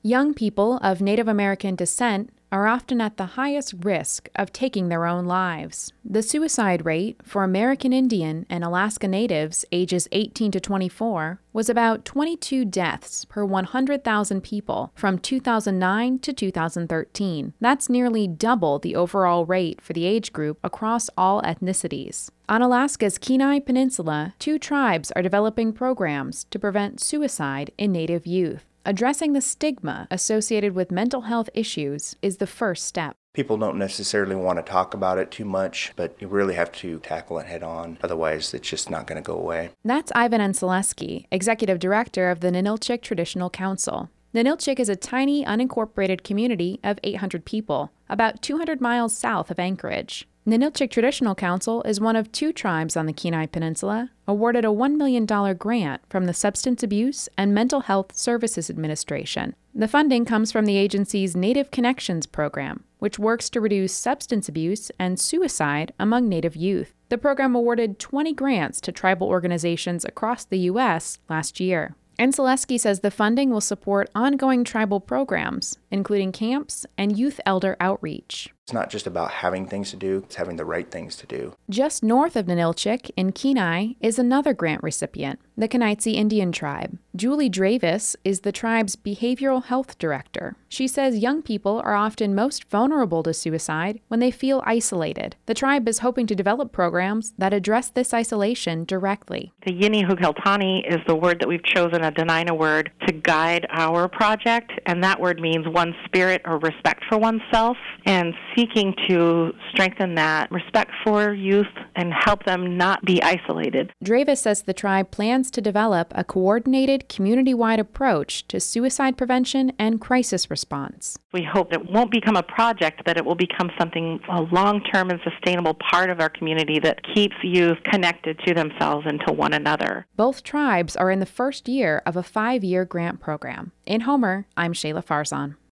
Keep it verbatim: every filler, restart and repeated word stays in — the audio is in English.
Young people of Native American descent are often at the highest risk of taking their own lives. The suicide rate for American Indian and Alaska Natives ages eighteen to twenty-four was about twenty-two deaths per one hundred thousand people from two thousand nine to two thousand thirteen. That's nearly double the overall rate for the age group across all ethnicities. On Alaska's Kenai Peninsula, two tribes are developing programs to prevent suicide in Native youth. Addressing the stigma associated with mental health issues is the first step. People don't necessarily want to talk about it too much, but you really have to tackle it head on. Otherwise, it's just not going to go away. That's Ivan Enselesky, Executive Director of the Ninilchik Traditional Council. Ninilchik is a tiny, unincorporated community of eight hundred people, about two hundred miles south of Anchorage. Ninilchik Traditional Council is one of two tribes on the Kenai Peninsula awarded a one million dollars grant from the Substance Abuse and Mental Health Services Administration. The funding comes from the agency's Native Connections program, which works to reduce substance abuse and suicide among Native youth. The program awarded twenty grants to tribal organizations across the U S last year. Enselesky says the funding will support ongoing tribal programs, including camps and youth elder outreach. It's not just about having things to do, it's having the right things to do. Just north of Ninilchik, in Kenai, is another grant recipient, the Kenaitze Indian Tribe. Julie Dravis is the tribe's behavioral health director. She says young people are often most vulnerable to suicide when they feel isolated. The tribe is hoping to develop programs that address this isolation directly. The Yini Hukeltani is the word that we've chosen, a Dena'ina word, to guide our project, and that word means one spirit or respect for oneself, and seeking to strengthen that respect for youth and help them not be isolated. Dravis says the tribe plans to develop a coordinated, community-wide approach to suicide prevention and crisis response. We hope it won't become a project, but it will become something, a long-term and sustainable part of our community that keeps youth connected to themselves and to one another. Both tribes are in the first year of a five-year grant program. In Homer, I'm Shayla Farzan.